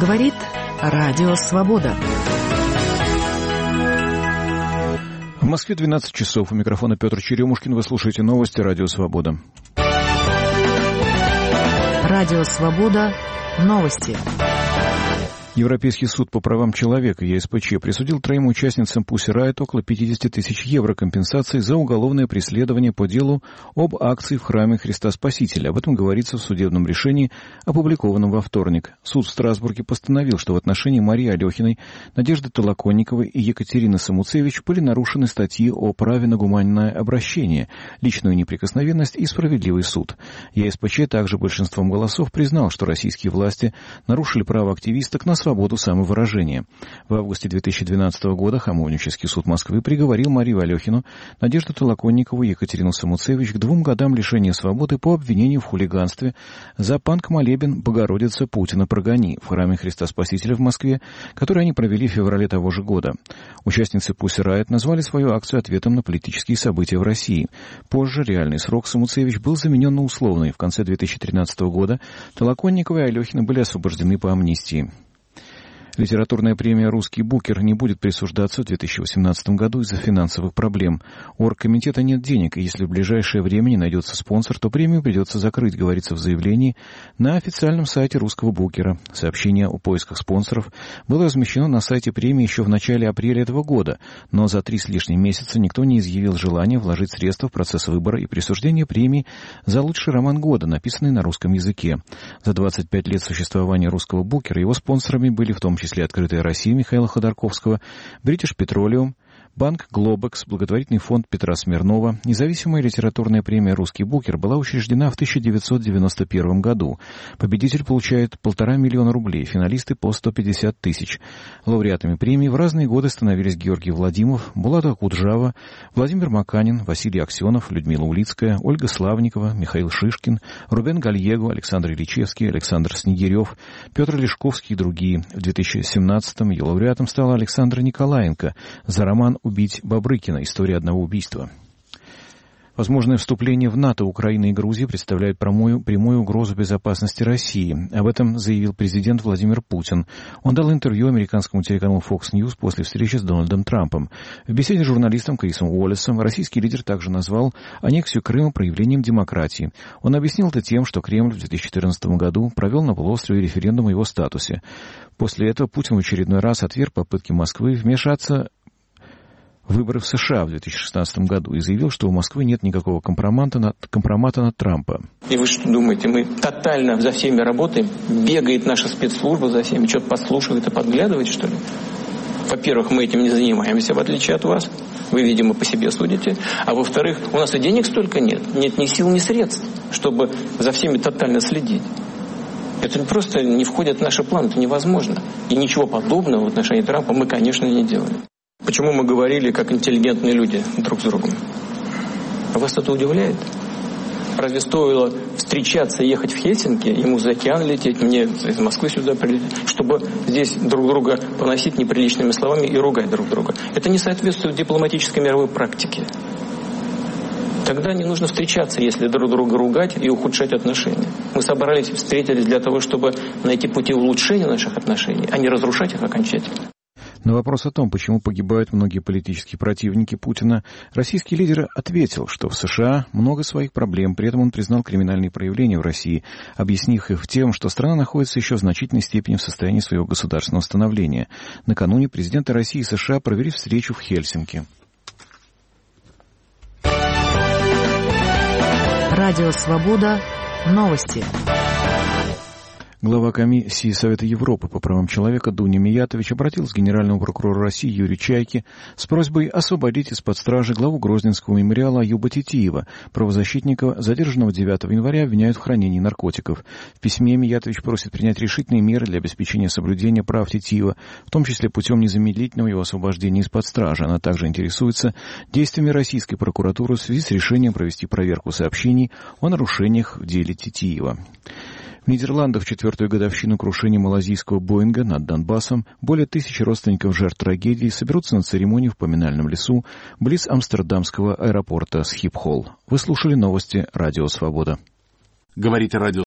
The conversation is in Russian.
Говорит Радио Свобода. В Москве 12 часов. У микрофона Петр Черемушкин. Вы слушаете новости Радио Свобода. Радио Свобода. Новости. Европейский суд по правам человека, ЕСПЧ, присудил 3 участницам Pussy Riot около 50 тысяч евро компенсации за уголовное преследование по делу об акции в храме Христа Спасителя. Об этом говорится в судебном решении, опубликованном во вторник. Суд в Страсбурге постановил, что в отношении Марии Алехиной, Надежды Толоконниковой и Екатерины Самуцевич были нарушены статьи о праве на гуманное обращение, личную неприкосновенность и справедливый суд. ЕСПЧ также большинством голосов признал, что российские власти нарушили право активисток на свободу самовыражения. В августе 2012 года Хамовнический суд Москвы приговорил Марию Алехину, Надежду Толоконникову и Екатерину Самуцевич к 2 годам лишения свободы по обвинению в хулиганстве за панк-молебен «Богородица, Путина прогони» в храме Христа Спасителя в Москве, который они провели в феврале того же года. Участницы Pussy Riot назвали свою акцию ответом на политические события в России. Позже реальный срок Самуцевич был заменен на условный. В конце 2013 года Толоконникова и Алехина были освобождены по амнистии. Литературная премия «Русский букер» не будет присуждаться в 2018 году из-за финансовых проблем. У оргкомитета нет денег, и если в ближайшее время не найдется спонсор, то премию придется закрыть, говорится в заявлении на официальном сайте «Русского букера». Сообщение о поисках спонсоров было размещено на сайте премии еще в начале апреля этого года, но за 3 с лишним месяца никто не изъявил желания вложить средства в процесс выбора и присуждения премии за лучший роман года, написанный на русском языке. За 25 лет существования «Русского букера» его спонсорами были в том числе «Открытая Россия» Михаила Ходорковского, British Petroleum, Банк Глобекс, благотворительный фонд Петра Смирнова. Независимая литературная премия «Русский букер» была учреждена в 1991 году. Победитель получает 1,5 миллиона рублей, финалисты по 150 тысяч. Лауреатами премии в разные годы становились Георгий Владимиров, Булат Акуджава, Владимир Маканин, Василий Аксенов, Людмила Улицкая, Ольга Славникова, Михаил Шишкин, Рубен Гальего, Александр Ильичевский, Александр Снегирев, Петр Лешковский и другие. В 2017-м ее лауреатом стала Александра Николаенко за роман «Убить Бобрыкина. История одного убийства». Возможное вступление в НАТО Украины и Грузии представляет прямую угрозу безопасности России. Об этом заявил президент Владимир Путин. Он дал интервью американскому телеканалу Fox News после встречи с Дональдом Трампом. В беседе с журналистом Крисом Уоллесом российский лидер также назвал аннексию Крыма проявлением демократии. Он объяснил это тем, что Кремль в 2014 году провел на полуострове референдум о его статусе. После этого Путин в очередной раз отверг попытки Москвы вмешаться выборы в США в 2016 году и заявил, что у Москвы нет никакого компромата на Трампа. И вы что думаете, мы тотально за всеми работаем? Бегает наша спецслужба за всеми, что-то подслушивает и подглядывает, что ли? Во-первых, мы этим не занимаемся, в отличие от вас. Вы, видимо, по себе судите. А во-вторых, у нас и денег столько нет. Нет ни сил, ни средств, чтобы за всеми тотально следить. Это просто не входит в наши планы, это невозможно. И ничего подобного в отношении Трампа мы, конечно, не делали. Почему мы говорили, как интеллигентные люди друг с другом? Вас это удивляет? Разве стоило встречаться, ехать в Хельсинки, ему за океан лететь, мне из Москвы сюда прилететь, чтобы здесь друг друга поносить неприличными словами и ругать друг друга? Это не соответствует дипломатической мировой практике. Тогда не нужно встречаться, если друг друга ругать и ухудшать отношения. Мы собрались, встретились для того, чтобы найти пути улучшения наших отношений, а не разрушать их окончательно. На вопрос о том, почему погибают многие политические противники Путина, российский лидер ответил, что в США много своих проблем, при этом он признал криминальные проявления в России, объяснив их тем, что страна находится еще в значительной степени в состоянии своего государственного становления. Накануне президенты России и США провели встречу в Хельсинки. Радио Свобода. Новости. Глава комиссии Совета Европы по правам человека Дуня Миятович обратилась к генеральному прокурору России Юрию Чайке с просьбой освободить из-под стражи главу Грозненского мемориала Аюба Титиева. Правозащитника, задержанного 9 января, обвиняют в хранении наркотиков. В письме Миятович просит принять решительные меры для обеспечения соблюдения прав Титиева, в том числе путем незамедлительного его освобождения из-под стражи. Она также интересуется действиями российской прокуратуры в связи с решением провести проверку сообщений о нарушениях в деле Титиева. В Нидерландах в 4-ю годовщину крушения малазийского Боинга над Донбассом более 1000 родственников жертв трагедии соберутся на церемонию в поминальном лесу близ амстердамского аэропорта Схипхол. Вы слушали новости Радио Свобода. Говорите Радио